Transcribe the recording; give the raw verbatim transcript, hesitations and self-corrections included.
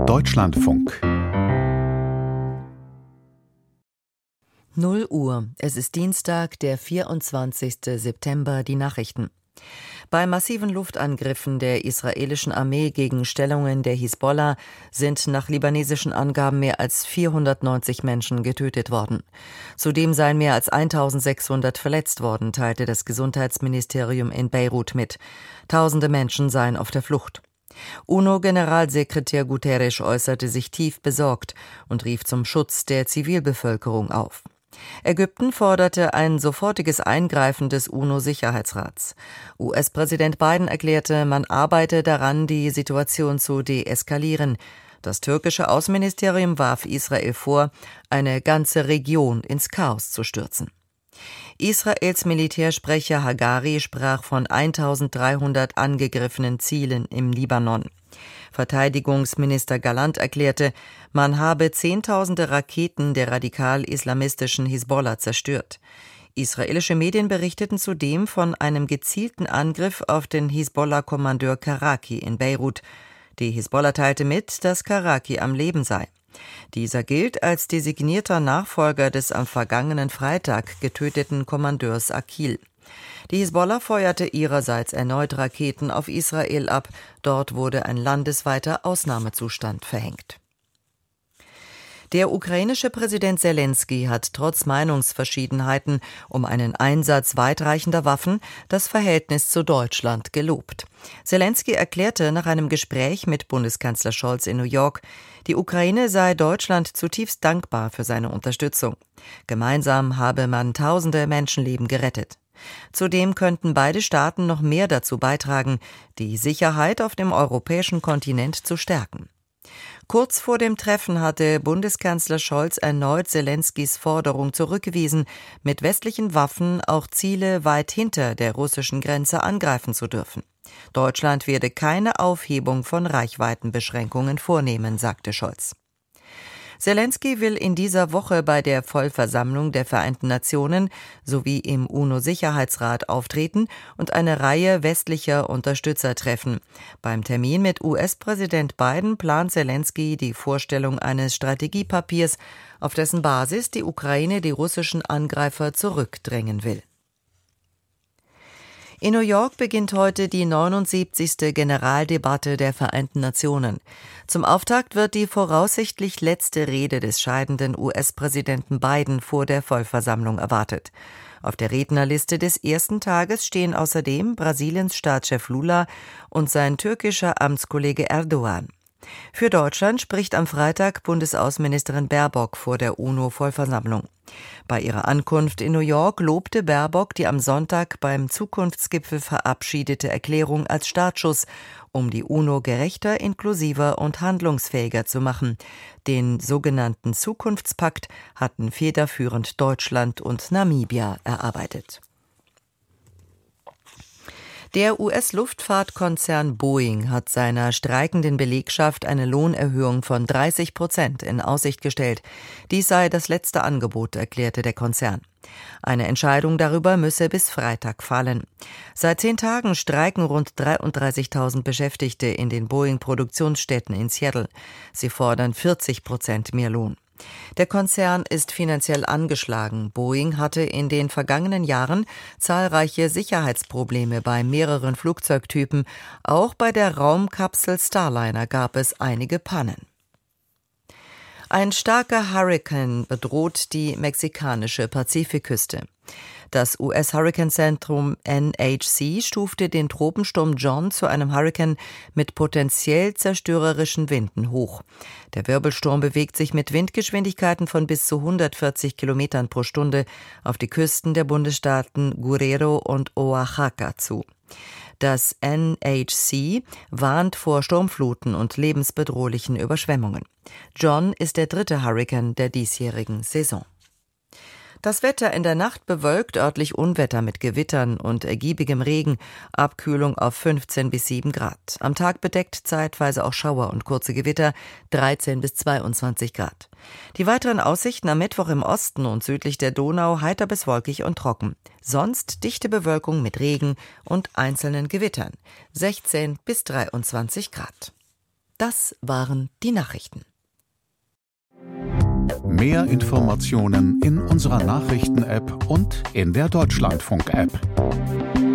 Deutschlandfunk. null Uhr. Es ist Dienstag, der vierundzwanzigste September, die Nachrichten. Bei massiven Luftangriffen der israelischen Armee gegen Stellungen der Hisbollah sind nach libanesischen Angaben mehr als vierhundertneunzig Menschen getötet worden. Zudem seien mehr als eintausendsechshundert verletzt worden, teilte das Gesundheitsministerium in Beirut mit. Tausende Menschen seien auf der Flucht. U N O-Generalsekretär Guterres äußerte sich tief besorgt und rief zum Schutz der Zivilbevölkerung auf. Ägypten forderte ein sofortiges Eingreifen des U N O-Sicherheitsrats. U S-Präsident Biden erklärte, man arbeite daran, die Situation zu deeskalieren. Das türkische Außenministerium warf Israel vor, eine ganze Region ins Chaos zu stürzen. Israels Militärsprecher Hagari sprach von eintausenddreihundert angegriffenen Zielen im Libanon. Verteidigungsminister Galland erklärte, man habe zehntausende Raketen der radikal-islamistischen Hisbollah zerstört. Israelische Medien berichteten zudem von einem gezielten Angriff auf den Hisbollah-Kommandeur Karaki in Beirut. Die Hisbollah teilte mit, dass Karaki am Leben sei. Dieser gilt als designierter Nachfolger des am vergangenen Freitag getöteten Kommandeurs Akil. Die Hisbollah feuerte ihrerseits erneut Raketen auf Israel ab. Dort wurde ein landesweiter Ausnahmezustand verhängt. Der ukrainische Präsident Selenskyj hat trotz Meinungsverschiedenheiten um einen Einsatz weitreichender Waffen das Verhältnis zu Deutschland gelobt. Selenskyj erklärte nach einem Gespräch mit Bundeskanzler Scholz in New York, die Ukraine sei Deutschland zutiefst dankbar für seine Unterstützung. Gemeinsam habe man tausende Menschenleben gerettet. Zudem könnten beide Staaten noch mehr dazu beitragen, die Sicherheit auf dem europäischen Kontinent zu stärken. Kurz vor dem Treffen hatte Bundeskanzler Scholz erneut Selenskyjs Forderung zurückgewiesen, mit westlichen Waffen auch Ziele weit hinter der russischen Grenze angreifen zu dürfen. Deutschland werde keine Aufhebung von Reichweitenbeschränkungen vornehmen, sagte Scholz. Selenskyj will in dieser Woche bei der Vollversammlung der Vereinten Nationen sowie im U N O-Sicherheitsrat auftreten und eine Reihe westlicher Unterstützer treffen. Beim Termin mit U S-Präsident Biden plant Selenskyj die Vorstellung eines Strategiepapiers, auf dessen Basis die Ukraine die russischen Angreifer zurückdrängen will. In New York beginnt heute die neunundsiebzigste Generaldebatte der Vereinten Nationen. Zum Auftakt wird die voraussichtlich letzte Rede des scheidenden U S-Präsidenten Biden vor der Vollversammlung erwartet. Auf der Rednerliste des ersten Tages stehen außerdem Brasiliens Staatschef Lula und sein türkischer Amtskollege Erdogan. Für Deutschland spricht am Freitag Bundesaußenministerin Baerbock vor der U N O-Vollversammlung. Bei ihrer Ankunft in New York lobte Baerbock die am Sonntag beim Zukunftsgipfel verabschiedete Erklärung als Startschuss, um die U N O gerechter, inklusiver und handlungsfähiger zu machen. Den sogenannten Zukunftspakt hatten federführend Deutschland und Namibia erarbeitet. Der U S-Luftfahrtkonzern Boeing hat seiner streikenden Belegschaft eine Lohnerhöhung von dreißig Prozent in Aussicht gestellt. Dies sei das letzte Angebot, erklärte der Konzern. Eine Entscheidung darüber müsse bis Freitag fallen. Seit zehn Tagen streiken rund dreiunddreißigtausend Beschäftigte in den Boeing-Produktionsstätten in Seattle. Sie fordern vierzig Prozent mehr Lohn. Der Konzern ist finanziell angeschlagen. Boeing hatte in den vergangenen Jahren zahlreiche Sicherheitsprobleme bei mehreren Flugzeugtypen. Auch bei der Raumkapsel Starliner gab es einige Pannen. Ein starker Hurrikan bedroht die mexikanische Pazifikküste. Das U S-Hurrikanzentrum N H C stufte den Tropensturm John zu einem Hurrikan mit potenziell zerstörerischen Winden hoch. Der Wirbelsturm bewegt sich mit Windgeschwindigkeiten von bis zu hundertvierzig Kilometern pro Stunde auf die Küsten der Bundesstaaten Guerrero und Oaxaca zu. Das N H C warnt vor Sturmfluten und lebensbedrohlichen Überschwemmungen. John ist der dritte Hurrikan der diesjährigen Saison. Das Wetter in der Nacht bewölkt, örtlich Unwetter mit Gewittern und ergiebigem Regen, Abkühlung auf fünfzehn bis sieben Grad. Am Tag bedeckt zeitweise auch Schauer und kurze Gewitter, dreizehn bis zweiundzwanzig Grad. Die weiteren Aussichten am Mittwoch im Osten und südlich der Donau heiter bis wolkig und trocken. Sonst dichte Bewölkung mit Regen und einzelnen Gewittern, sechzehn bis dreiundzwanzig Grad. Das waren die Nachrichten. Mehr Informationen in unserer Nachrichten-App und in der Deutschlandfunk-App.